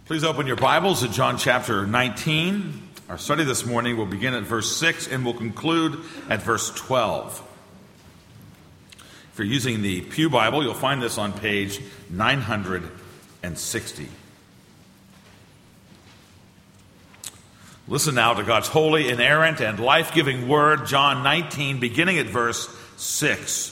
Please open your Bibles to John chapter 19. Our study this morning will begin at verse 6 and will conclude at verse 12. If you're using the Pew Bible, you'll find this on page 960. Listen now to God's holy, inerrant, and life-giving word, John 19, beginning at verse 6.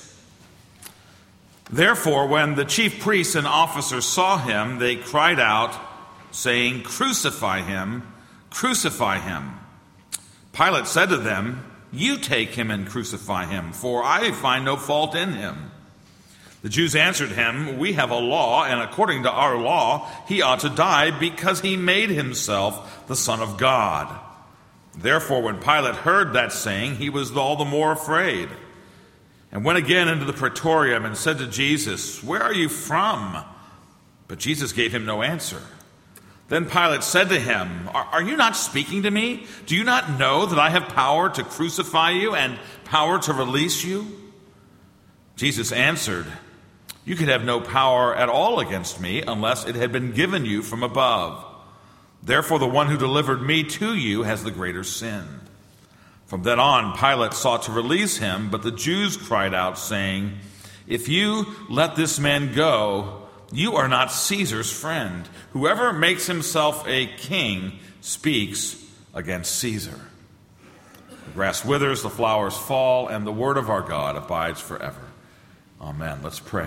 Therefore, when the chief priests and officers saw him, they cried out, saying, "Crucify him, crucify him." Pilate said to them, "You take him and crucify him, for I find no fault in him." The Jews answered him, "We have a law, and according to our law, he ought to die because he made himself the Son of God." Therefore, when Pilate heard that saying, he was all the more afraid, and went again into the praetorium and said to Jesus, "Where are you from?" But Jesus gave him no answer. Then Pilate said to him, Are you not speaking to me? Do you not know that I have power to crucify you and power to release you?" Jesus answered, "You could have no power at all against me unless it had been given you from above. Therefore the one who delivered me to you has the greater sin." From then on, Pilate sought to release him, but the Jews cried out, saying, "If you let this man go, you are not Caesar's friend. Whoever makes himself a king speaks against Caesar." The grass withers, the flowers fall, and the word of our God abides forever. Amen. Let's pray.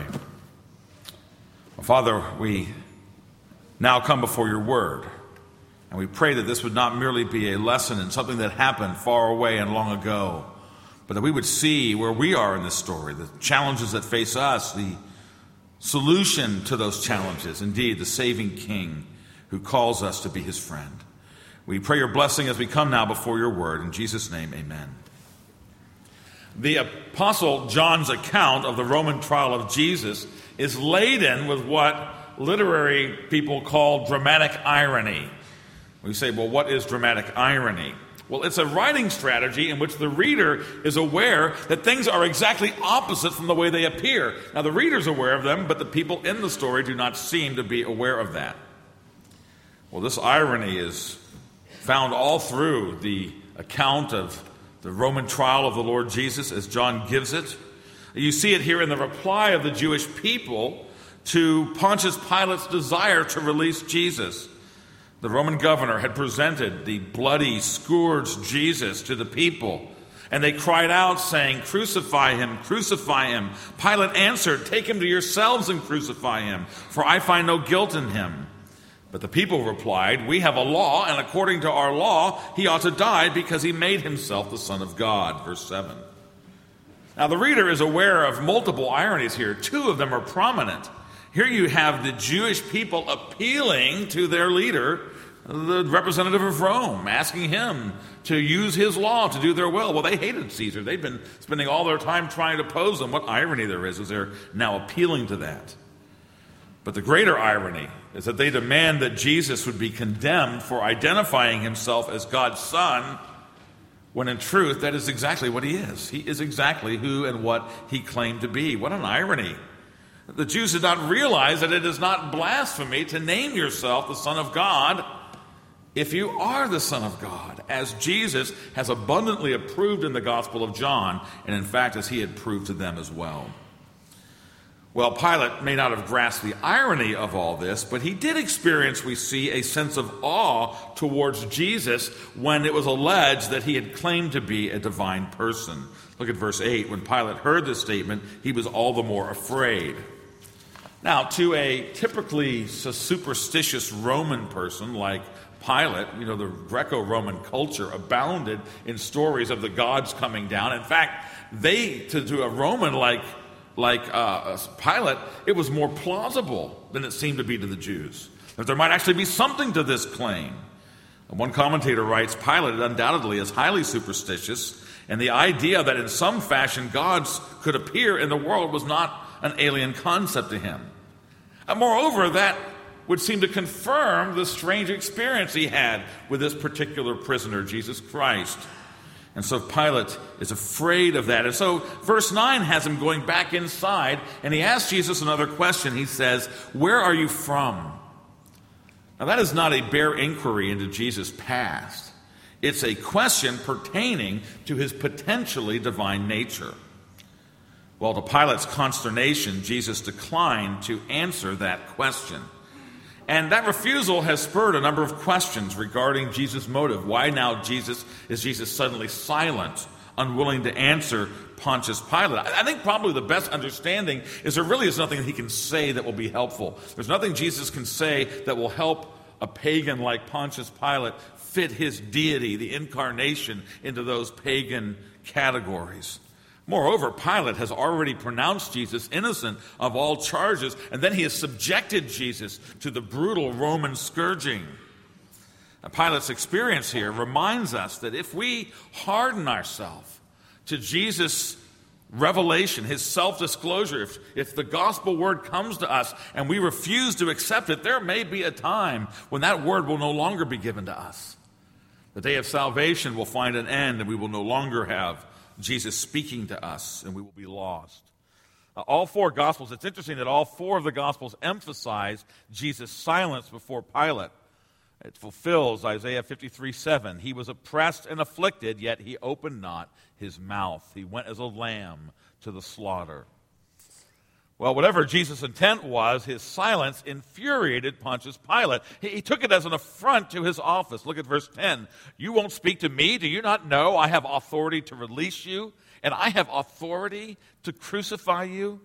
Well, Father, we now come before your word, and we pray that this would not merely be a lesson in something that happened far away and long ago, but that we would see where we are in this story, the challenges that face us, the solution to those challenges, indeed, the saving King who calls us to be his friend. We pray your blessing as we come now before your word. In Jesus' name, amen. The Apostle John's account of the Roman trial of Jesus is laden with what literary people call dramatic irony. We say, well, what is dramatic irony? Well, it's a writing strategy in which the reader is aware that things are exactly opposite from the way they appear. Now, the reader's aware of them, but the people in the story do not seem to be aware of that. Well, this irony is found all through the account of the Roman trial of the Lord Jesus as John gives it. You see it here in the reply of the Jewish people to Pontius Pilate's desire to release Jesus. The Roman governor had presented the bloody, scourged Jesus to the people, and they cried out, saying, "Crucify him, crucify him." Pilate answered, "Take him to yourselves and crucify him, for I find no guilt in him." But the people replied, "We have a law, and according to our law, he ought to die because he made himself the Son of God." Verse 7. Now, the reader is aware of multiple ironies here. Two of them are prominent. Here you have the Jewish people appealing to their leader, the representative of Rome, asking him to use his law to do their will. Well, they hated Caesar. They've been spending all their time trying to oppose him. What irony there is they're now appealing to that. But the greater irony is that they demand that Jesus would be condemned for identifying himself as God's Son, when in truth that is exactly what he is. He is exactly who and what he claimed to be. What an irony. The Jews did not realize that it is not blasphemy to name yourself the Son of God if you are the Son of God, as Jesus has abundantly approved in the Gospel of John, and in fact as he had proved to them as well. Well, Pilate may not have grasped the irony of all this, but he did experience, we see, a sense of awe towards Jesus when it was alleged that he had claimed to be a divine person. Look at verse 8. When Pilate heard this statement, he was all the more afraid. Now, to a typically superstitious Roman person like Pilate, the Greco-Roman culture abounded in stories of the gods coming down. In fact, to a Roman like Pilate, it was more plausible than it seemed to be to the Jews, that there might actually be something to this claim. And one commentator writes, Pilate undoubtedly is highly superstitious, and the idea that in some fashion gods could appear in the world was not an alien concept to him. And moreover, that would seem to confirm the strange experience he had with this particular prisoner, Jesus Christ. And so Pilate is afraid of that. And so verse 9 has him going back inside, and he asks Jesus another question. He says, "Where are you from?" Now, that is not a bare inquiry into Jesus' past. It's a question pertaining to his potentially divine nature. Well, to Pilate's consternation, Jesus declined to answer that question. And that refusal has spurred a number of questions regarding Jesus' motive. Why now is Jesus suddenly silent, unwilling to answer Pontius Pilate? I think probably the best understanding is there really is nothing he can say that will be helpful. There's nothing Jesus can say that will help a pagan like Pontius Pilate fit his deity, the incarnation, into those pagan categories. Moreover, Pilate has already pronounced Jesus innocent of all charges, and then he has subjected Jesus to the brutal Roman scourging. Now, Pilate's experience here reminds us that if we harden ourselves to Jesus' revelation, his self-disclosure, if the gospel word comes to us and we refuse to accept it, there may be a time when that word will no longer be given to us. The day of salvation will find an end, and we will no longer have Jesus speaking to us, and we will be lost. All four Gospels, it's interesting that all four of the Gospels emphasize Jesus' silence before Pilate. It fulfills Isaiah 53:7. He was oppressed and afflicted, yet he opened not his mouth. He went as a lamb to the slaughter. Well, whatever Jesus' intent was, his silence infuriated Pontius Pilate. He took it as an affront to his office. Look at verse 10. You won't speak to me? Do you not know I have authority to release you, and I have authority to crucify you?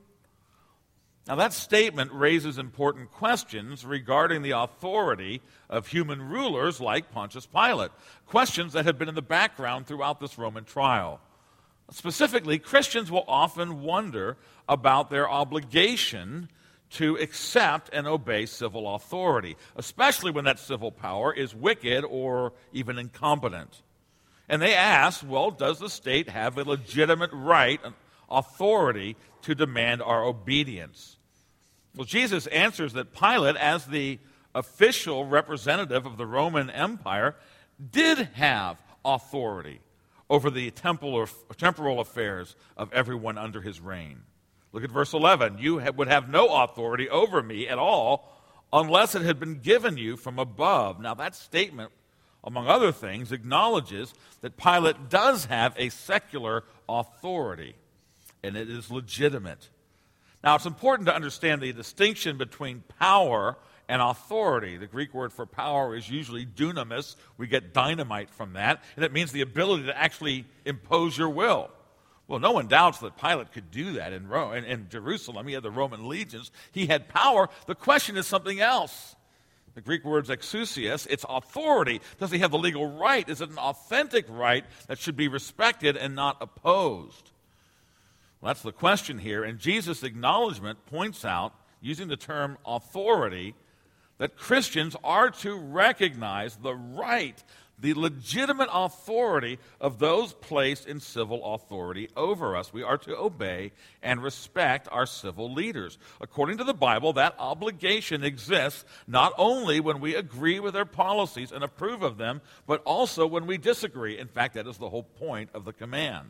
Now, that statement raises important questions regarding the authority of human rulers like Pontius Pilate, questions that have been in the background throughout this Roman trial. Specifically, Christians will often wonder about their obligation to accept and obey civil authority, especially when that civil power is wicked or even incompetent. And they ask, well, does the state have a legitimate right and authority to demand our obedience? Well, Jesus answers that Pilate, as the official representative of the Roman Empire, did have authority over the temporal affairs of everyone under his reign. Look at verse 11. You would have no authority over me at all unless it had been given you from above. Now, that statement, among other things, acknowledges that Pilate does have a secular authority, and it is legitimate. Now, it's important to understand the distinction between power and authority. The Greek word for power is usually dunamis. We get dynamite from that, and it means the ability to actually impose your will. Well, no one doubts that Pilate could do that in Rome, in Jerusalem. He had the Roman legions. He had power. The question is something else. The Greek word's exousias, it's authority. Does he have the legal right? Is it an authentic right that should be respected and not opposed? Well, that's the question here, and Jesus' acknowledgement points out, using the term authority, that Christians are to recognize the right, the legitimate authority of those placed in civil authority over us. We are to obey and respect our civil leaders. According to the Bible, that obligation exists not only when we agree with their policies and approve of them, but also when we disagree. In fact, that is the whole point of the command.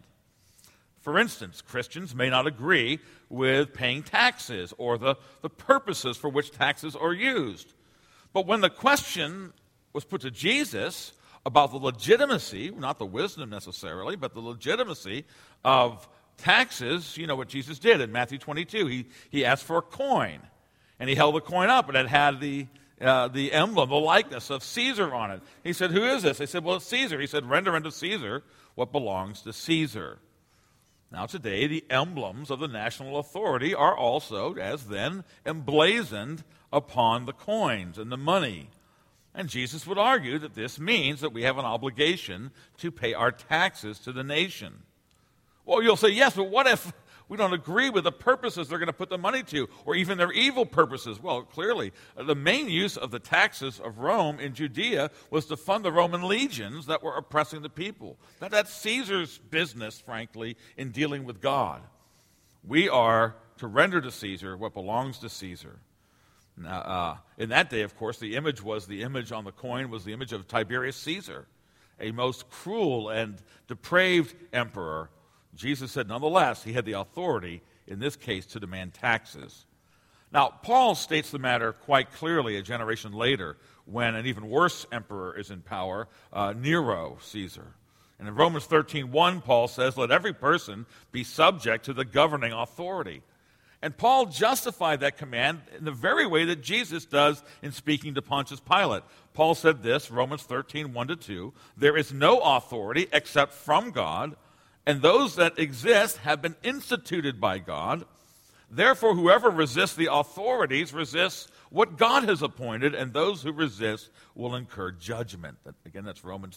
For instance, Christians may not agree with paying taxes or the purposes for which taxes are used. But when the question was put to Jesus about the legitimacy, not the wisdom necessarily, but the legitimacy of taxes, you know what Jesus did in Matthew 22. He asked for a coin, and he held the coin up, and it had the emblem, the likeness of Caesar on it. He said, who is this? They said, well, it's Caesar. He said, render unto Caesar what belongs to Caesar. Now today, the emblems of the national authority are also, as then, emblazoned upon the coins and the money. And Jesus would argue that this means that we have an obligation to pay our taxes to the nation. Well, you'll say, yes, but what if we don't agree with the purposes they're going to put the money to, or even their evil purposes? Well, clearly, the main use of the taxes of Rome in Judea was to fund the Roman legions that were oppressing the people. That's Caesar's business, frankly, in dealing with God. We are to render to Caesar what belongs to Caesar. Now, in that day, of course, the image on the coin was the image of Tiberius Caesar, a most cruel and depraved emperor. Jesus said, nonetheless, he had the authority, in this case, to demand taxes. Now, Paul states the matter quite clearly a generation later when an even worse emperor is in power, Nero Caesar. And in Romans 13:1, Paul says, let every person be subject to the governing authority. And Paul justified that command in the very way that Jesus does in speaking to Pontius Pilate. Paul said this, Romans 13:1-2, there is no authority except from God, and those that exist have been instituted by God. Therefore, whoever resists the authorities resists what God has appointed, and those who resist will incur judgment. Again, that's Romans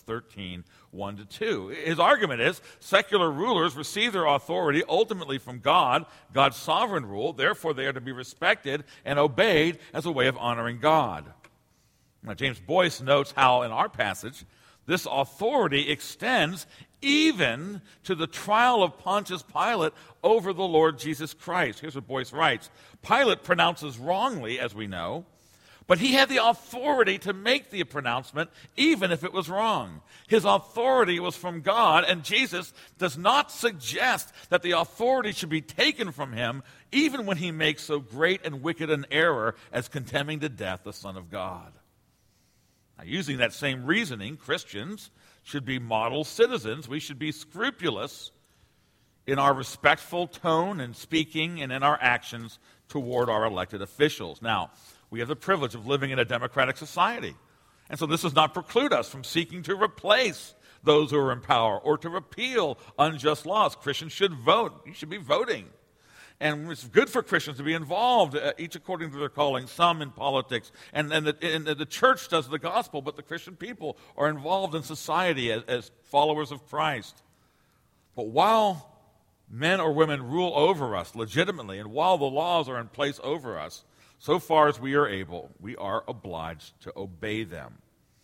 13:1-2. His argument is secular rulers receive their authority ultimately from God, God's sovereign rule. Therefore, they are to be respected and obeyed as a way of honoring God. Now, James Boyce notes how, in our passage, this authority extends even to the trial of Pontius Pilate over the Lord Jesus Christ. Here's what Boyce writes. Pilate pronounces wrongly, as we know, but he had the authority to make the pronouncement even if it was wrong. His authority was from God, and Jesus does not suggest that the authority should be taken from him even when he makes so great and wicked an error as condemning to death the Son of God. Now, using that same reasoning, Christians should be model citizens. We should be scrupulous in our respectful tone and speaking and in our actions toward our elected officials. Now, we have the privilege of living in a democratic society. And so this does not preclude us from seeking to replace those who are in power or to repeal unjust laws. Christians should vote. You should be voting. And it's good for Christians to be involved, each according to their calling, some in politics. And the church does the gospel, but the Christian people are involved in society as followers of Christ. But while men or women rule over us legitimately, and while the laws are in place over us, so far as we are able, we are obliged to obey them.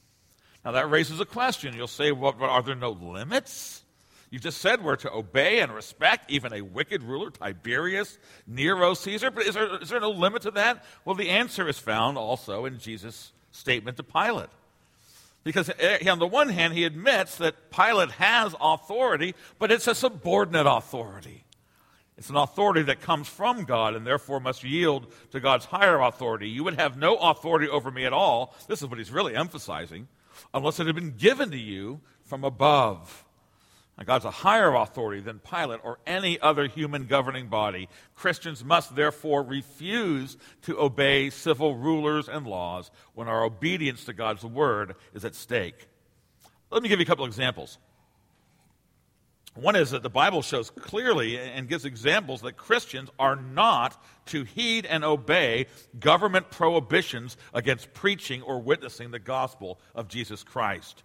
Now that raises a question. You'll say, well, but are there no limits? You've just said we're to obey and respect even a wicked ruler, Tiberius, Nero, Caesar. But is there no limit to that? Well, the answer is found also in Jesus' statement to Pilate. Because on the one hand, he admits that Pilate has authority, but it's a subordinate authority. It's an authority that comes from God and therefore must yield to God's higher authority. You would have no authority over me at all, this is what he's really emphasizing, unless it had been given to you from above. Now, God's a higher authority than Pilate or any other human governing body. Christians must therefore refuse to obey civil rulers and laws when our obedience to God's word is at stake. Let me give you a couple examples. One is that the Bible shows clearly and gives examples that Christians are not to heed and obey government prohibitions against preaching or witnessing the gospel of Jesus Christ.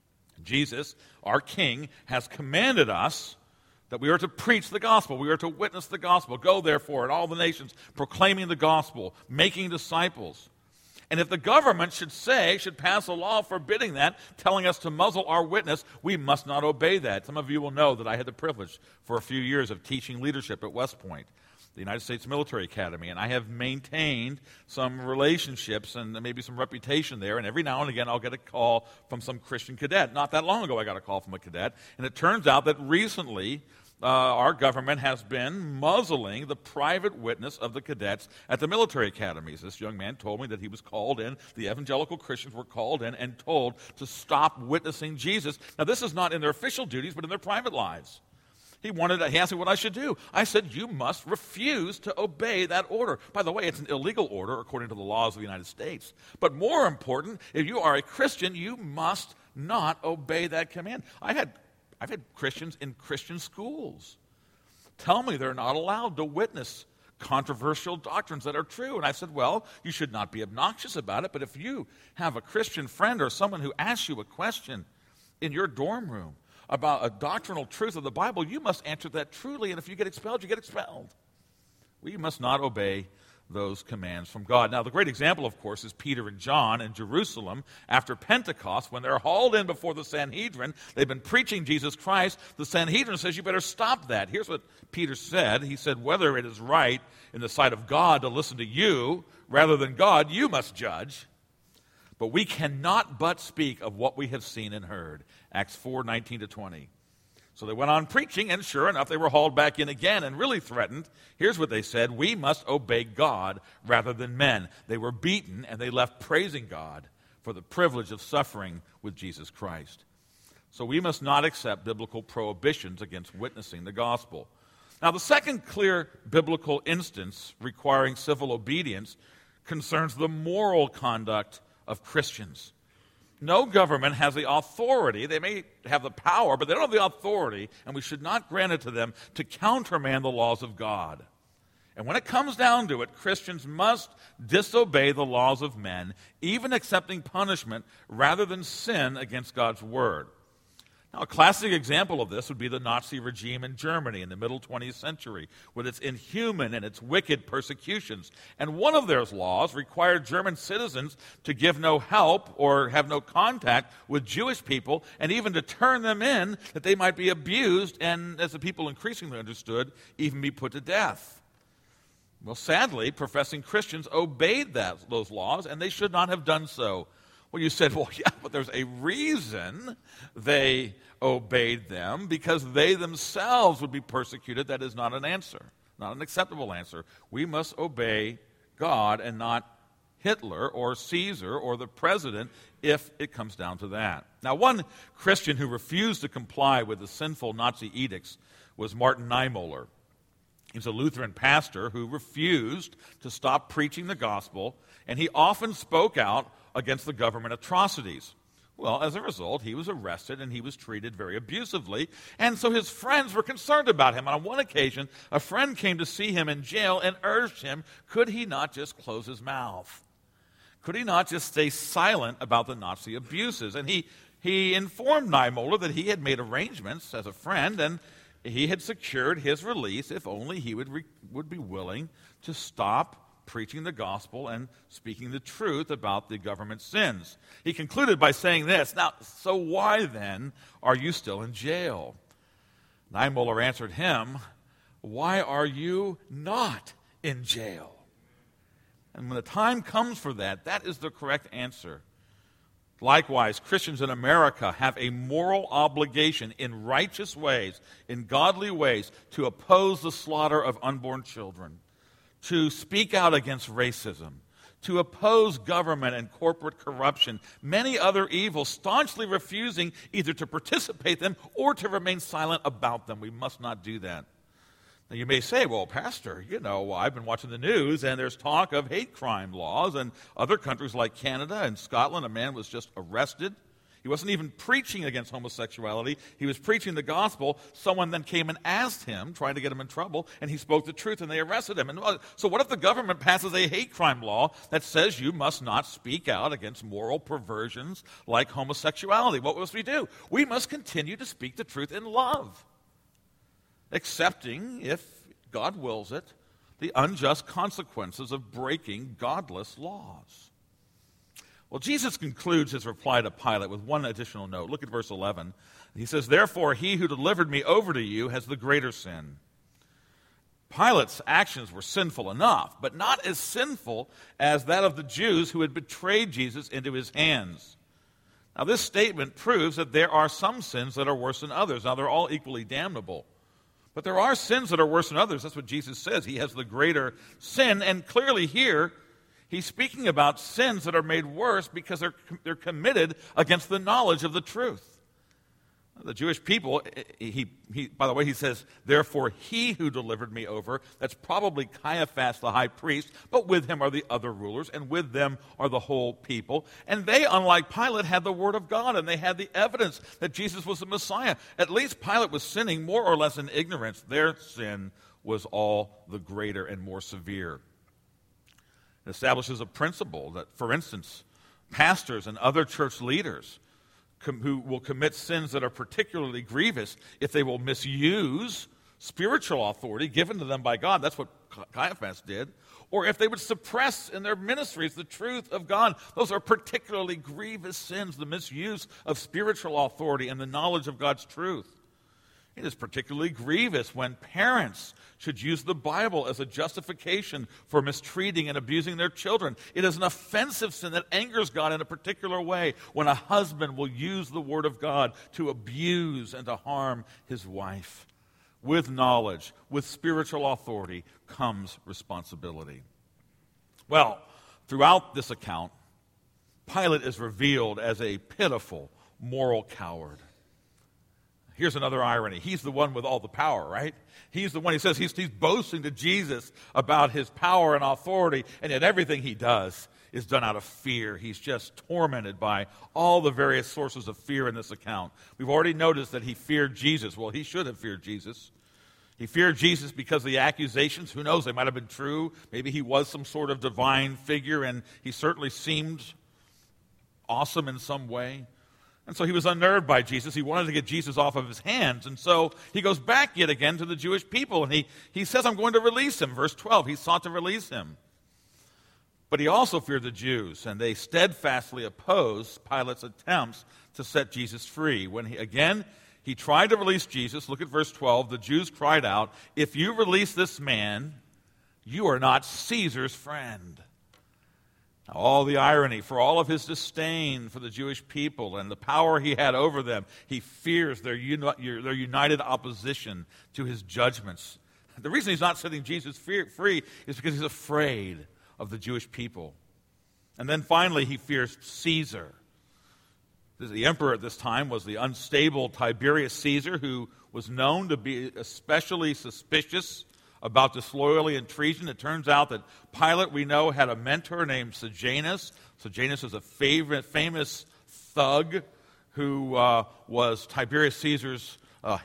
Jesus, our King, has commanded us that we are to preach the gospel. We are to witness the gospel. Go, therefore, in all the nations, proclaiming the gospel, making disciples. And if the government should pass a law forbidding that, telling us to muzzle our witness, we must not obey that. Some of you will know that I had the privilege for a few years of teaching leadership at West Point, the United States Military Academy, and I have maintained some relationships and maybe some reputation there, and every now and again I'll get a call from some Christian cadet. Not that long ago I got a call from a cadet, and it turns out that recently our government has been muzzling the private witness of the cadets at the military academies. This young man told me that he was called in, the evangelical Christians were called in and told to stop witnessing Jesus. Now this is not in their official duties, but in their private lives. He asked me what I should do. I said, you must refuse to obey that order. By the way, it's an illegal order according to the laws of the United States. But more important, if you are a Christian, you must not obey that command. I've had Christians in Christian schools tell me they're not allowed to witness controversial doctrines that are true. And I said, well, you should not be obnoxious about it, but if you have a Christian friend or someone who asks you a question in your dorm room about a doctrinal truth of the Bible, you must answer that truly, and if you get expelled, you get expelled. We must not obey those commands from God. Now, the great example, of course, is Peter and John in Jerusalem after Pentecost, when they're hauled in before the Sanhedrin. They've been preaching Jesus Christ. The Sanhedrin says, you better stop that. Here's what Peter said. He said, whether it is right in the sight of God to listen to you rather than God, you must judge. But we cannot but speak of what we have seen and heard. Acts 4:19-20. So they went on preaching, and sure enough, they were hauled back in again and really threatened. Here's what they said: we must obey God rather than men. They were beaten, and they left praising God for for the privilege of suffering with Jesus Christ. So we must not accept biblical prohibitions against witnessing the gospel. Now, the second clear biblical instance requiring civil obedience concerns the moral conduct of Christians. No government has the authority, they may have the power, but they don't have the authority, and we should not grant it to them to countermand the laws of God. And when it comes down to it, Christians must disobey the laws of men, even accepting punishment rather than sin against God's word. Now, a classic example of this would be the Nazi regime in Germany in the middle 20th century, with its inhuman and its wicked persecutions. And one of their laws required German citizens to give no help or have no contact with Jewish people, and even to turn them in that they might be abused and, as the people increasingly understood, even be put to death. Well, sadly, professing Christians obeyed those laws, and they should not have done so. Well, you said, well, yeah, but there's a reason they obeyed them, because they themselves would be persecuted. That is not an answer, not an acceptable answer. We must obey God and not Hitler or Caesar or the president if it comes down to that. Now, one Christian who refused to comply with the sinful Nazi edicts was Martin Niemöller. He was a Lutheran pastor who refused to stop preaching the gospel, and he often spoke out against the government atrocities. Well, as a result, he was arrested and he was treated very abusively, and so his friends were concerned about him. On one occasion, a friend came to see him in jail and urged him, could he not just close his mouth? Could he not just stay silent about the Nazi abuses? And he informed Niemöller that he had made arrangements as a friend, and he had secured his release if only he would be willing to stop preaching the gospel and speaking the truth about the government's sins. He concluded by saying this, now, so why then are you still in jail? Niemöller answered him, why are you not in jail? And when the time comes for that, that is the correct answer. Likewise, Christians in America have a moral obligation in righteous ways, in godly ways, to oppose the slaughter of unborn children, to speak out against racism, to oppose government and corporate corruption, many other evils, staunchly refusing either to participate in them or to remain silent about them. We must not do that. Now, you may say, well, Pastor, I've been watching the news, and there's talk of hate crime laws, and other countries like Canada and Scotland, a man was just arrested. He wasn't even preaching against homosexuality. He was preaching the gospel. Someone then came and asked him, trying to get him in trouble, and he spoke the truth, and they arrested him. And so what if the government passes a hate crime law that says you must not speak out against moral perversions like homosexuality? What must we do? We must continue to speak the truth in love, accepting, if God wills it, the unjust consequences of breaking godless laws. Well, Jesus concludes his reply to Pilate with one additional note. Look at verse 11. He says, therefore, he who delivered me over to you has the greater sin. Pilate's actions were sinful enough, but not as sinful as that of the Jews who had betrayed Jesus into his hands. Now, this statement proves that there are some sins that are worse than others. Now, they're all equally damnable. But there are sins that are worse than others. That's what Jesus says. He has the greater sin. And clearly here, he's speaking about sins that are made worse because they're committed against the knowledge of the truth. The Jewish people, by the way, he says, therefore he who delivered me over, that's probably Caiaphas the high priest, but with him are the other rulers, and with them are the whole people. And they, unlike Pilate, had the word of God, and they had the evidence that Jesus was the Messiah. At least Pilate was sinning more or less in ignorance. Their sin was all the greater and more severe. It establishes a principle that, for instance, pastors and other church leaders who will commit sins that are particularly grievous if they will misuse spiritual authority given to them by God. That's what Caiaphas did. Or if they would suppress in their ministries the truth of God. Those are particularly grievous sins, the misuse of spiritual authority and the knowledge of God's truth. It is particularly grievous when parents should use the Bible as a justification for mistreating and abusing their children. It is an offensive sin that angers God in a particular way when a husband will use the Word of God to abuse and to harm his wife. With knowledge, with spiritual authority, comes responsibility. Well, throughout this account, Pilate is revealed as a pitiful moral coward. Here's another irony. He's the one with all the power, right? He's the one, he says, he's boasting to Jesus about his power and authority, and yet everything he does is done out of fear. He's just tormented by all the various sources of fear in this account. We've already noticed that he feared Jesus. Well, he should have feared Jesus. He feared Jesus because of the accusations. Who knows, they might have been true. Maybe he was some sort of divine figure, and he certainly seemed awesome in some way. And so he was unnerved by Jesus. He wanted to get Jesus off of his hands. And so he goes back yet again to the Jewish people, and he says, I'm going to release him. Verse 12, he sought to release him. But he also feared the Jews, and they steadfastly opposed Pilate's attempts to set Jesus free. When he tried to release Jesus, look at verse 12, the Jews cried out, if you release this man, you are not Caesar's friend. Now, all the irony, for all of his disdain for the Jewish people and the power he had over them, he fears their united opposition to his judgments. The reason he's not setting Jesus free is because he's afraid of the Jewish people. And then finally, he fears Caesar. The emperor at this time was the unstable Tiberius Caesar, who was known to be especially suspicious about disloyalty and treason. It turns out that Pilate, we know, had a mentor named Sejanus. Sejanus was a famous thug who was Tiberius Caesar's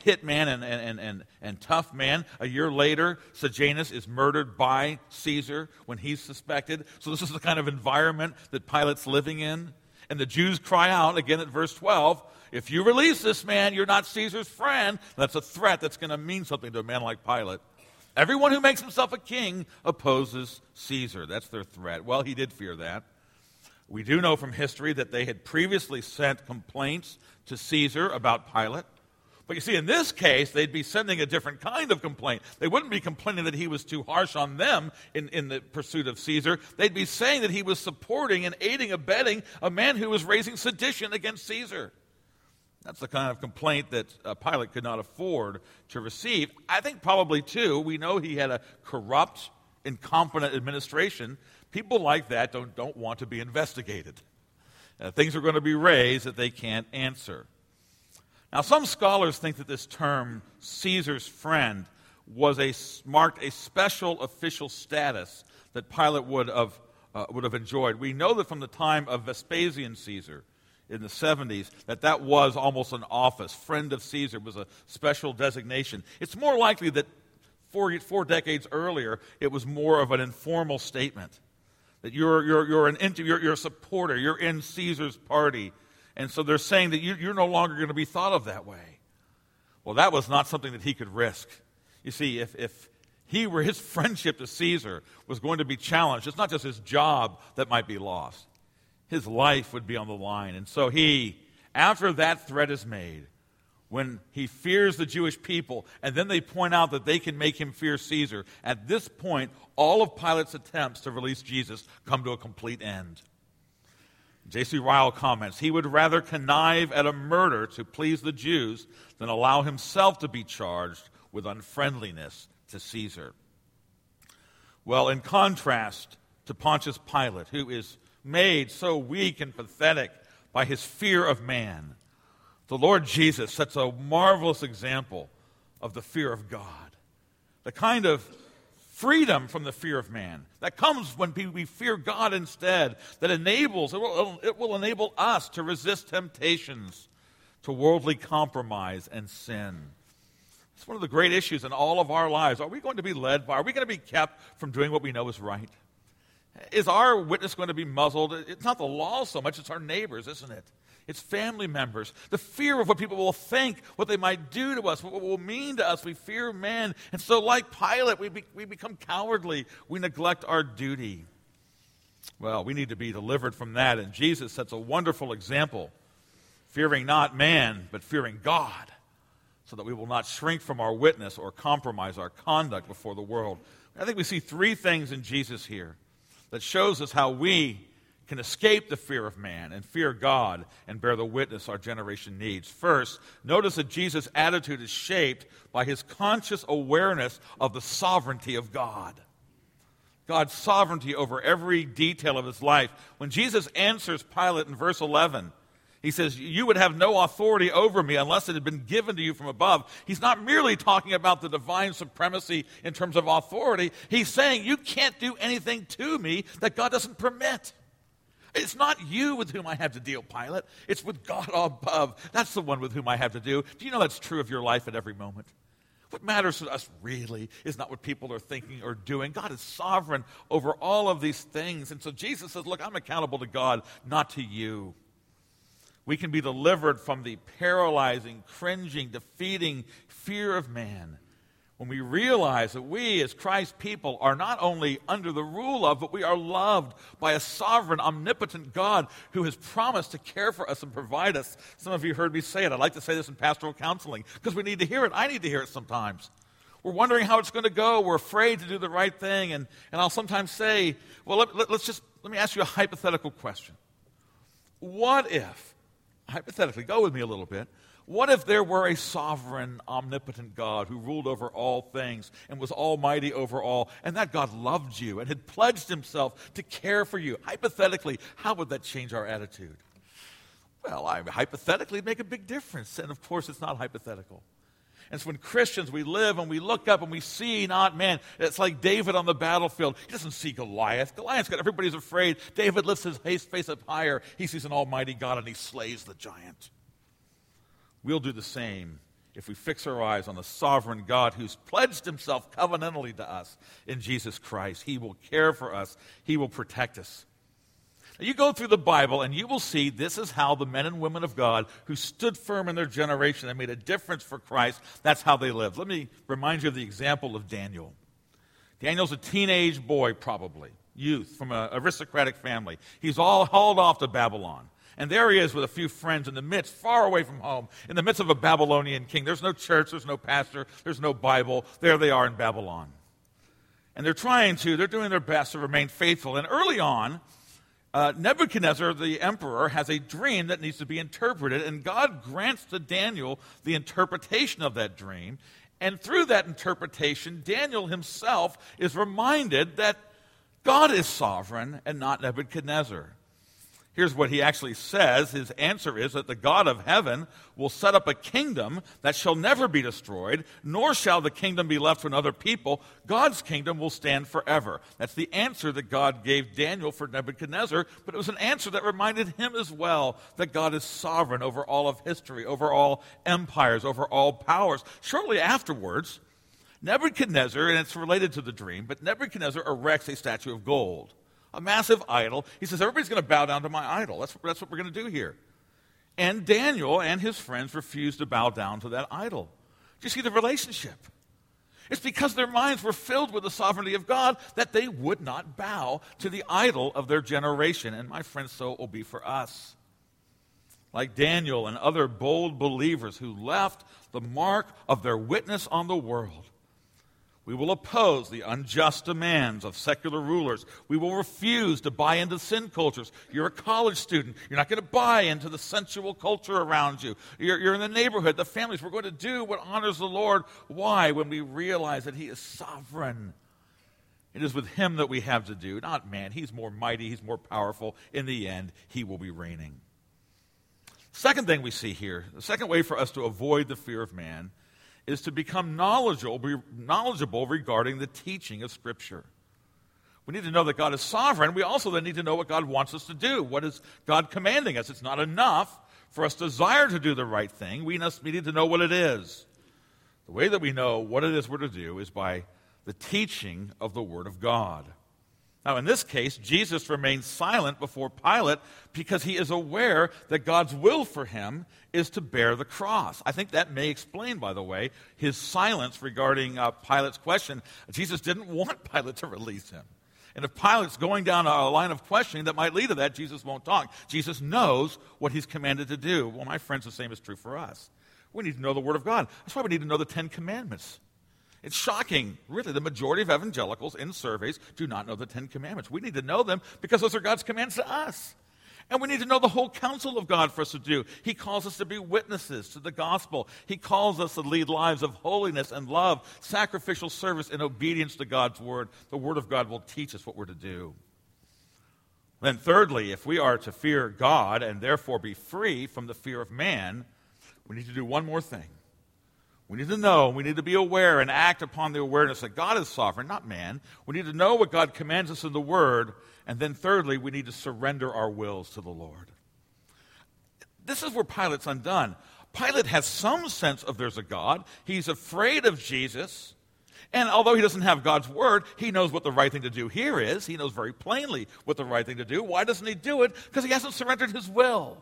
hitman and tough man. A year later, Sejanus is murdered by Caesar when he's suspected. So this is the kind of environment that Pilate's living in. And the Jews cry out, again at verse 12, if you release this man, you're not Caesar's friend. That's a threat that's going to mean something to a man like Pilate. Everyone who makes himself a king opposes Caesar. That's their threat. Well, he did fear that. We do know from history that they had previously sent complaints to Caesar about Pilate. But you see, in this case, they'd be sending a different kind of complaint. They wouldn't be complaining that he was too harsh on them in the pursuit of Caesar. They'd be saying that he was supporting and aiding, abetting a man who was raising sedition against Caesar. That's the kind of complaint that Pilate could not afford to receive. I think probably, too, we know he had a corrupt, incompetent administration. People like that don't want to be investigated. Things are going to be raised that they can't answer. Now, some scholars think that this term, Caesar's friend, marked a special official status that Pilate would have enjoyed. We know that from the time of Vespasian Caesar in the 70s, that was almost an office. Friend of Caesar was a special designation. It's more likely that four decades earlier, it was more of an informal statement. That you're a supporter, you're in Caesar's party. And so they're saying that you're no longer going to be thought of that way. Well, that was not something that he could risk. You see, if his friendship to Caesar was going to be challenged, it's not just his job that might be lost. His life would be on the line. And so after that threat is made, when he fears the Jewish people, and then they point out that they can make him fear Caesar, at this point, all of Pilate's attempts to release Jesus come to a complete end. J.C. Ryle comments, he would rather connive at a murder to please the Jews than allow himself to be charged with unfriendliness to Caesar. Well, in contrast to Pontius Pilate, who is made so weak and pathetic by his fear of man, the Lord Jesus sets a marvelous example of the fear of God. The kind of freedom from the fear of man that comes when we fear God instead, that it will enable us to resist temptations to worldly compromise and sin. It's one of the great issues in all of our lives. Are we going to be led by, are we going to be kept from doing what we know is right? Is our witness going to be muzzled? It's not the law so much, it's our neighbors, isn't it? It's family members. The fear of what people will think, what they might do to us, what it will mean to us. We fear man. And so like Pilate, we become cowardly. We neglect our duty. Well, we need to be delivered from that. And Jesus sets a wonderful example, fearing not man, but fearing God, so that we will not shrink from our witness or compromise our conduct before the world. I think we see three things in Jesus here that shows us how we can escape the fear of man and fear God and bear the witness our generation needs. First, notice that Jesus' attitude is shaped by his conscious awareness of the sovereignty of God. God's sovereignty over every detail of his life. When Jesus answers Pilate in verse 11, he says, you would have no authority over me unless it had been given to you from above. He's not merely talking about the divine supremacy in terms of authority. He's saying you can't do anything to me that God doesn't permit. It's not you with whom I have to deal, Pilate. It's with God above. That's the one with whom I have to do. Do you know that's true of your life at every moment? What matters to us really is not what people are thinking or doing. God is sovereign over all of these things. And so Jesus says, look, I'm accountable to God, not to you. We can be delivered from the paralyzing, cringing, defeating fear of man when we realize that we as Christ's people are not only under the rule of, but we are loved by a sovereign, omnipotent God who has promised to care for us and provide us. Some of you heard me say it. I like to say this in pastoral counseling because we need to hear it. I need to hear it sometimes. We're wondering how it's going to go. We're afraid to do the right thing. And I'll sometimes say, well, let me ask you a hypothetical question. What if, hypothetically, go with me a little bit, what if there were a sovereign, omnipotent God who ruled over all things and was almighty over all, and that God loved you and had pledged himself to care for you? Hypothetically, how would that change our attitude? Well, hypothetically, it'd make a big difference, and of course it's not hypothetical. And so when Christians, we live and we look up and we see not man. It's like David on the battlefield. He doesn't see Goliath. Goliath's got everybody's afraid. David lifts his face up higher. He sees an almighty God and he slays the giant. We'll do the same if we fix our eyes on the sovereign God who's pledged himself covenantally to us in Jesus Christ. He will care for us. He will protect us. Now, you go through the Bible and you will see this is how the men and women of God who stood firm in their generation and made a difference for Christ, that's how they lived. Let me remind you of the example of Daniel. Daniel's a teenage boy, probably, youth from an aristocratic family. He's all hauled off to Babylon. And there he is with a few friends in the midst, far away from home, in the midst of a Babylonian king. There's no church, there's no pastor, there's no Bible. There they are in Babylon. And they're doing their best to remain faithful. And early on, Nebuchadnezzar, the emperor, has a dream that needs to be interpreted. And God grants to Daniel the interpretation of that dream. And through that interpretation, Daniel himself is reminded that God is sovereign and not Nebuchadnezzar. Here's what he actually says. His answer is that the God of heaven will set up a kingdom that shall never be destroyed, nor shall the kingdom be left to another people. God's kingdom will stand forever. That's the answer that God gave Daniel for Nebuchadnezzar, but it was an answer that reminded him as well that God is sovereign over all of history, over all empires, over all powers. Shortly afterwards, Nebuchadnezzar, and it's related to the dream, but Nebuchadnezzar erects a statue of gold. A massive idol. He says, everybody's going to bow down to my idol. That's what we're going to do here. And Daniel and his friends refused to bow down to that idol. Do you see the relationship? It's because their minds were filled with the sovereignty of God that they would not bow to the idol of their generation. And my friends, so it will be for us. Like Daniel and other bold believers who left the mark of their witness on the world, we will oppose the unjust demands of secular rulers. We will refuse to buy into sin cultures. You're a college student. You're not going to buy into the sensual culture around you. You're in the neighborhood, the families. We're going to do what honors the Lord. Why? When we realize that he is sovereign. It is with him that we have to do, not man. He's more mighty. He's more powerful. In the end, he will be reigning. Second thing we see here, the second way for us to avoid the fear of man is to become knowledgeable regarding the teaching of Scripture. We need to know that God is sovereign. We also then need to know what God wants us to do. What is God commanding us? It's not enough for us to desire to do the right thing. We need to know what it is. The way that we know what it is we're to do is by the teaching of the Word of God. Now, in this case, Jesus remains silent before Pilate because he is aware that God's will for him is to bear the cross. I think that may explain, by the way, his silence regarding Pilate's question. Jesus didn't want Pilate to release him. And if Pilate's going down a line of questioning that might lead to that, Jesus won't talk. Jesus knows what he's commanded to do. Well, my friends, the same is true for us. We need to know the Word of God. That's why we need to know the Ten Commandments. It's shocking, really, the majority of evangelicals in surveys do not know the Ten Commandments. We need to know them because those are God's commands to us. And we need to know the whole counsel of God for us to do. He calls us to be witnesses to the gospel. He calls us to lead lives of holiness and love, sacrificial service, and obedience to God's word. The word of God will teach us what we're to do. Then thirdly, if we are to fear God and therefore be free from the fear of man, we need to do one more thing. We need to know, we need to be aware and act upon the awareness that God is sovereign, not man. We need to know what God commands us in the Word. And then thirdly, we need to surrender our wills to the Lord. This is where Pilate's undone. Pilate has some sense of there's a God. He's afraid of Jesus. And although he doesn't have God's Word, he knows what the right thing to do here is. He knows very plainly what the right thing to do. Why doesn't he do it? Because he hasn't surrendered his will.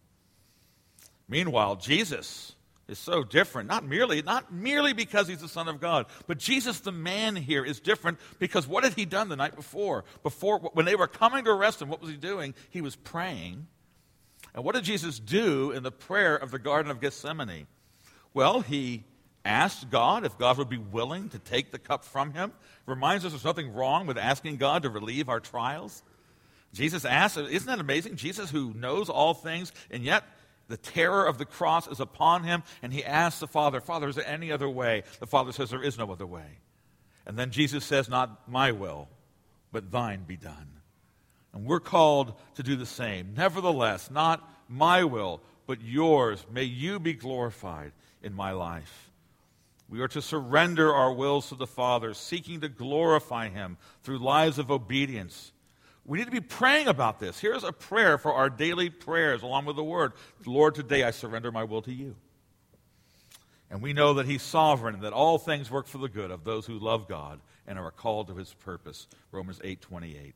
Meanwhile, Jesus is so different, not merely because he's the Son of God, but Jesus the man here is different because what had he done the night before? When they were coming to arrest him, what was he doing? He was praying. And what did Jesus do in the prayer of the Garden of Gethsemane? Well, he asked God if God would be willing to take the cup from him. Reminds us there's nothing wrong with asking God to relieve our trials. Jesus asked, isn't that amazing? Jesus who knows all things, and yet the terror of the cross is upon him, and he asks the Father, Father, is there any other way? The Father says, there is no other way. And then Jesus says, not my will, but thine be done. And we're called to do the same. Nevertheless, not my will, but yours. May you be glorified in my life. We are to surrender our wills to the Father, seeking to glorify him through lives of obedience. We need to be praying about this. Here's a prayer for our daily prayers along with the word. Lord, today I surrender my will to you. And we know that he's sovereign and that all things work for the good of those who love God and are called to his purpose. Romans 8:28.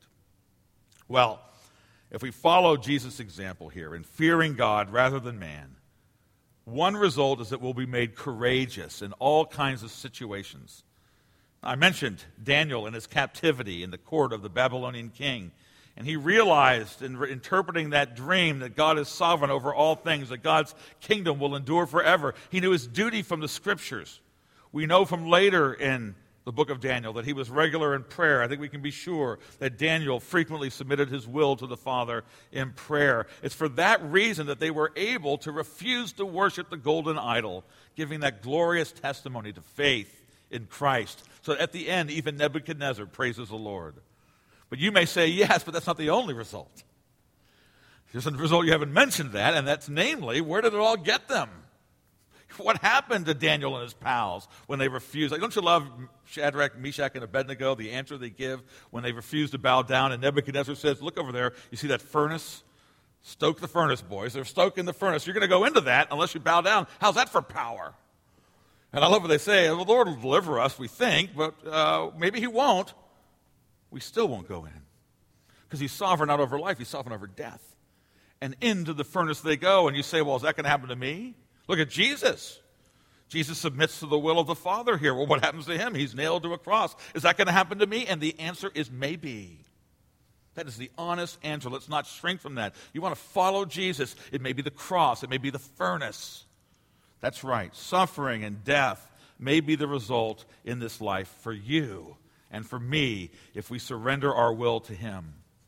Well, if we follow Jesus' example here in fearing God rather than man, one result is that we'll be made courageous in all kinds of situations. I mentioned Daniel in his captivity in the court of the Babylonian king. And he realized in interpreting that dream that God is sovereign over all things, that God's kingdom will endure forever. He knew his duty from the scriptures. We know from later in the book of Daniel that he was regular in prayer. I think we can be sure that Daniel frequently submitted his will to the Father in prayer. It's for that reason that they were able to refuse to worship the golden idol, giving that glorious testimony to faith in Christ. So at the end, even Nebuchadnezzar praises the Lord. But you may say, yes, but that's not the only result. There's a result you haven't mentioned that, and that's namely, where did it all get them? What happened to Daniel and his pals when they refused? Like, don't you love Shadrach, Meshach, and Abednego, the answer they give when they refuse to bow down? And Nebuchadnezzar says, look over there, you see that furnace? Stoke the furnace, boys. They're stoking the furnace. You're going to go into that unless you bow down. How's that for power? And I love what they say, the Lord will deliver us, we think, but maybe he won't. We still won't go in. Because he's sovereign not over life, he's sovereign over death. And into the furnace they go, and you say, well, is that going to happen to me? Look at Jesus. Jesus submits to the will of the Father here. Well, what happens to him? He's nailed to a cross. Is that going to happen to me? And the answer is maybe. That is the honest answer. Let's not shrink from that. You want to follow Jesus, it may be the cross, it may be the furnace. That's right. Suffering and death may be the result in this life for you and for me if we surrender our will to him.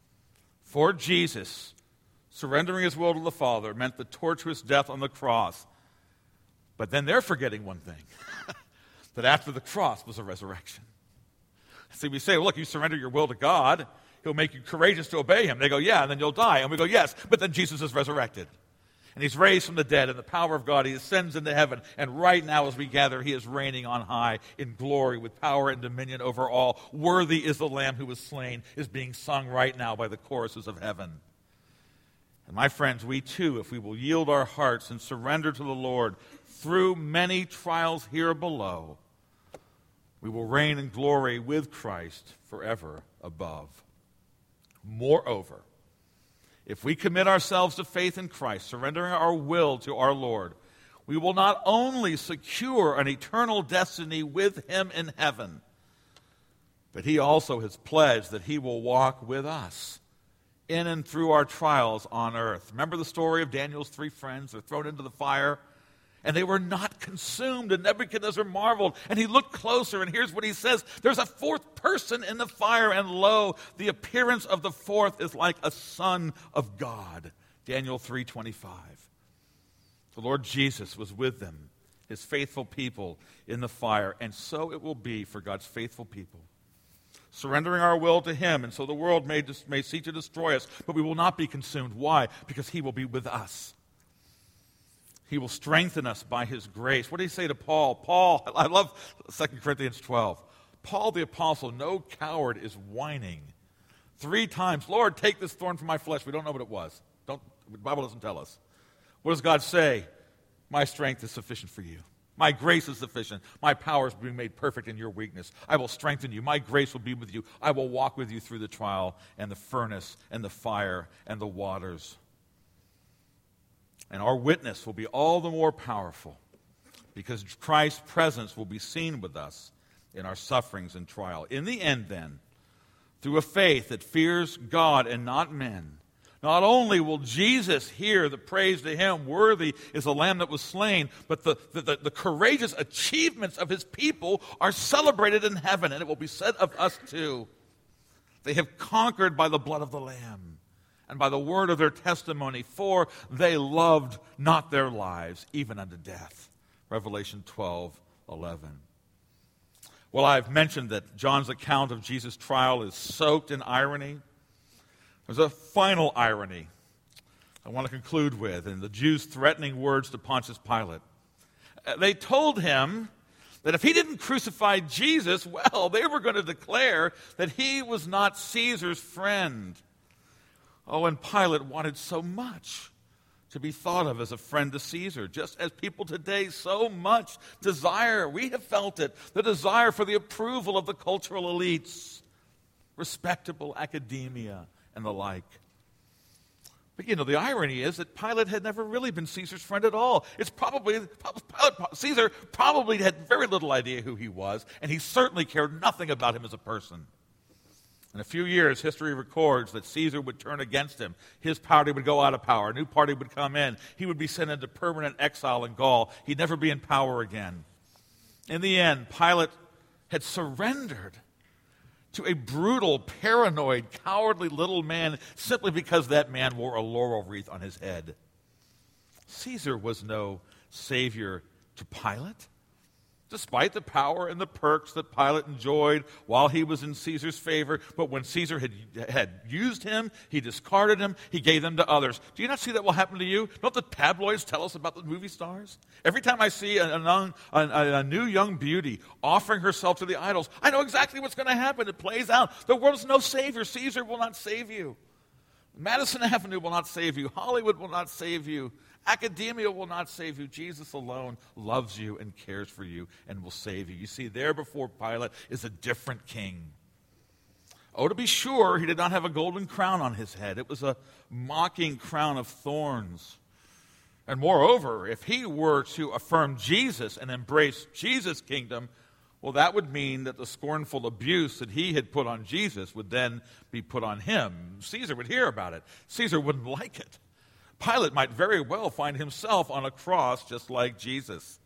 For Jesus, surrendering his will to the Father meant the torturous death on the cross. But then they're forgetting one thing, that after the cross was a resurrection. See, we say, well, look, you surrender your will to God, he'll make you courageous to obey him. They go, yeah, and then you'll die. And we go, yes, but then Jesus is resurrected. And he's raised from the dead in the power of God. He ascends into heaven. And right now as we gather, he is reigning on high in glory with power and dominion over all. Worthy is the Lamb who was slain, is being sung right now by the choruses of heaven. And my friends, we too, if we will yield our hearts and surrender to the Lord through many trials here below, we will reign in glory with Christ forever above. Moreover, if we commit ourselves to faith in Christ, surrendering our will to our Lord, we will not only secure an eternal destiny with him in heaven, but he also has pledged that he will walk with us in and through our trials on earth. Remember the story of Daniel's three friends? They're thrown into the fire, And they were not consumed. And Nebuchadnezzar marveled. And he looked closer, and here's what he says. There's a fourth person in the fire, and lo, the appearance of the fourth is like a son of God. Daniel 3:25. The Lord Jesus was with them, his faithful people in the fire. And so it will be for God's faithful people, surrendering our will to him. And so the world may seek to destroy us, but we will not be consumed. Why? Because he will be with us. He will strengthen us by his grace. What did he say to Paul? Paul, I love 2 Corinthians 12. Paul the apostle, no coward, is whining 3 times, Lord, take this thorn from my flesh. We don't know what it was. The Bible doesn't tell us. What does God say? My strength is sufficient for you. My grace is sufficient. My power is being made perfect in your weakness. I will strengthen you. My grace will be with you. I will walk with you through the trial and the furnace and the fire and the waters. And our witness will be all the more powerful because Christ's presence will be seen with us in our sufferings and trial. In the end, then, through a faith that fears God and not men, not only will Jesus hear the praise to him, worthy is the Lamb that was slain, but the courageous achievements of his people are celebrated in heaven, and it will be said of us too. They have conquered by the blood of the Lamb and by the word of their testimony, for they loved not their lives, even unto death. Revelation 12:11. Well, I've mentioned that John's account of Jesus' trial is soaked in irony. There's a final irony I want to conclude with in the Jews' threatening words to Pontius Pilate. They told him that if he didn't crucify Jesus, well, they were going to declare that he was not Caesar's friend. Oh, and Pilate wanted so much to be thought of as a friend to Caesar, just as people today so much desire, we have felt it, the desire for the approval of the cultural elites, respectable academia, and the like. But the irony is that Pilate had never really been Caesar's friend at all. Caesar probably had very little idea who he was, and he certainly cared nothing about him as a person. In a few years, history records that Caesar would turn against him. His party would go out of power. A new party would come in. He would be sent into permanent exile in Gaul. He'd never be in power again. In the end, Pilate had surrendered to a brutal, paranoid, cowardly little man simply because that man wore a laurel wreath on his head. Caesar was no savior to Pilate. Despite the power and the perks that Pilate enjoyed while he was in Caesar's favor, but when Caesar had used him, he discarded him, he gave them to others. Do you not see that will happen to you? Don't the tabloids tell us about the movie stars? Every time I see a new young beauty offering herself to the idols, I know exactly what's going to happen. It plays out. The world is no savior. Caesar will not save you. Madison Avenue will not save you. Hollywood will not save you. Academia will not save you. Jesus alone loves you and cares for you and will save you. You see, there before Pilate is a different king. Oh, to be sure, he did not have a golden crown on his head. It was a mocking crown of thorns. And moreover, if he were to affirm Jesus and embrace Jesus' kingdom, well, that would mean that the scornful abuse that he had put on Jesus would then be put on him. Caesar would hear about it. Caesar wouldn't like it. Pilate might very well find himself on a cross just like Jesus.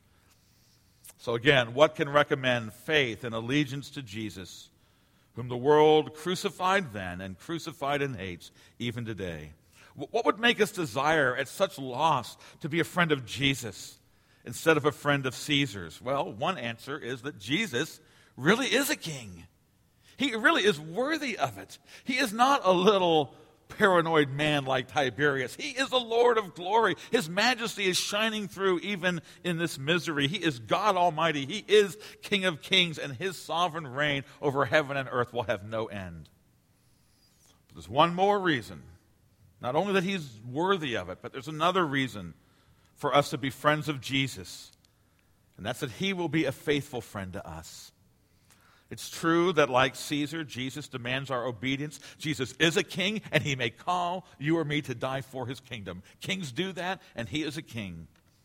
So again, what can recommend faith and allegiance to Jesus, whom the world crucified then and crucified and hates even today? What would make us desire at such loss to be a friend of Jesus instead of a friend of Caesar's? Well, one answer is that Jesus really is a king. He really is worthy of it. He is not a little paranoid man like Tiberius. He is the Lord of glory. His majesty is shining through even in this misery. He is God Almighty. He is King of kings, and his sovereign reign over heaven and earth will have no end. But there's one more reason. Not only that he's worthy of it, but there's another reason for us to be friends of Jesus, and that's that he will be a faithful friend to us. It's true that like Caesar, Jesus demands our obedience. Jesus is a king, and he may call you or me to die for his kingdom. Kings do that, and he is a king.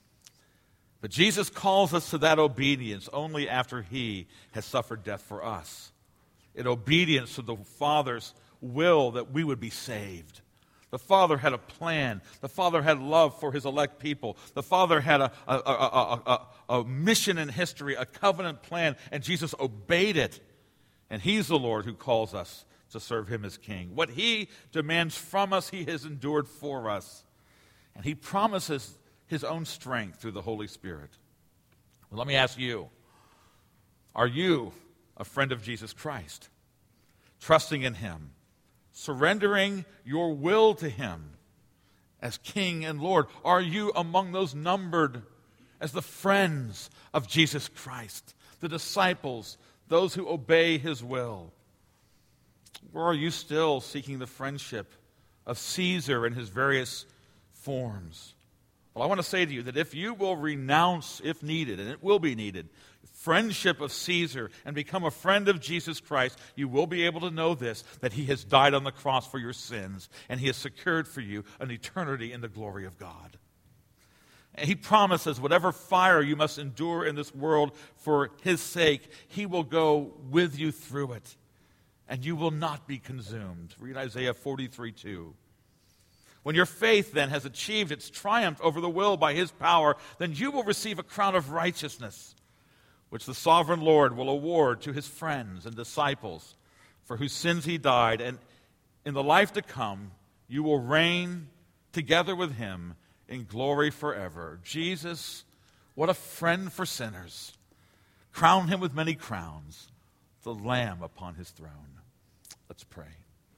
But Jesus calls us to that obedience only after he has suffered death for us. In obedience to the Father's will that we would be saved. The Father had a plan. The Father had love for his elect people. The Father had a mission in history, a covenant plan, and Jesus obeyed it. And he's the Lord who calls us to serve him as king. What he demands from us, he has endured for us. And he promises his own strength through the Holy Spirit. Well, let me ask you, are you a friend of Jesus Christ? Trusting in him, surrendering your will to him as King and Lord? Are you among those numbered as the friends of Jesus Christ, the disciples, those who obey his will? Or are you still seeking the friendship of Caesar in his various forms? Well, I want to say to you that if you will renounce, if needed, and it will be needed, friendship of Caesar and become a friend of Jesus Christ, you will be able to know this, that he has died on the cross for your sins, and he has secured for you an eternity in the glory of God. And he promises whatever fire you must endure in this world for his sake, he will go with you through it, and you will not be consumed. Read Isaiah 43:2. When your faith then has achieved its triumph over the will by his power, then you will receive a crown of righteousness, which the sovereign Lord will award to his friends and disciples, for whose sins he died. And in the life to come, you will reign together with him in glory forever. Jesus, what a friend for sinners. Crown him with many crowns, the Lamb upon his throne. Let's pray.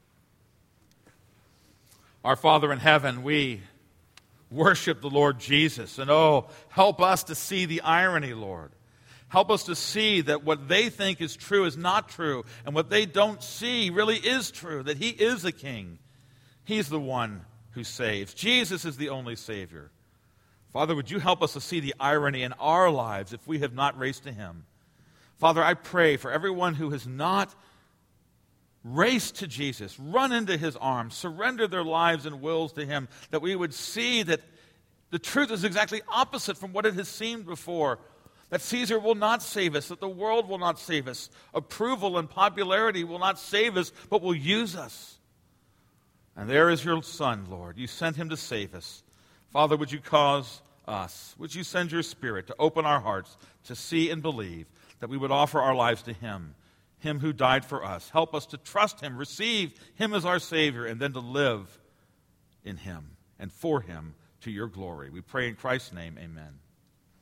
Our Father in heaven, we worship the Lord Jesus. And help us to see the irony, Lord. Help us to see that what they think is true is not true, and what they don't see really is true, that he is the King. He's the one who saves. Jesus is the only Savior. Father, would you help us to see the irony in our lives if we have not raced to him? Father, I pray for everyone who has not raced to Jesus, run into his arms, surrender their lives and wills to him, that we would see that the truth is exactly opposite from what it has seemed before. That Caesar will not save us, that the world will not save us. Approval and popularity will not save us, but will use us. And there is your Son, Lord. You sent him to save us. Father, would you cause us, would you send your Spirit to open our hearts to see and believe, that we would offer our lives to him, him who died for us. Help us to trust him, receive him as our Savior, and then to live in him and for him to your glory. We pray in Christ's name, amen.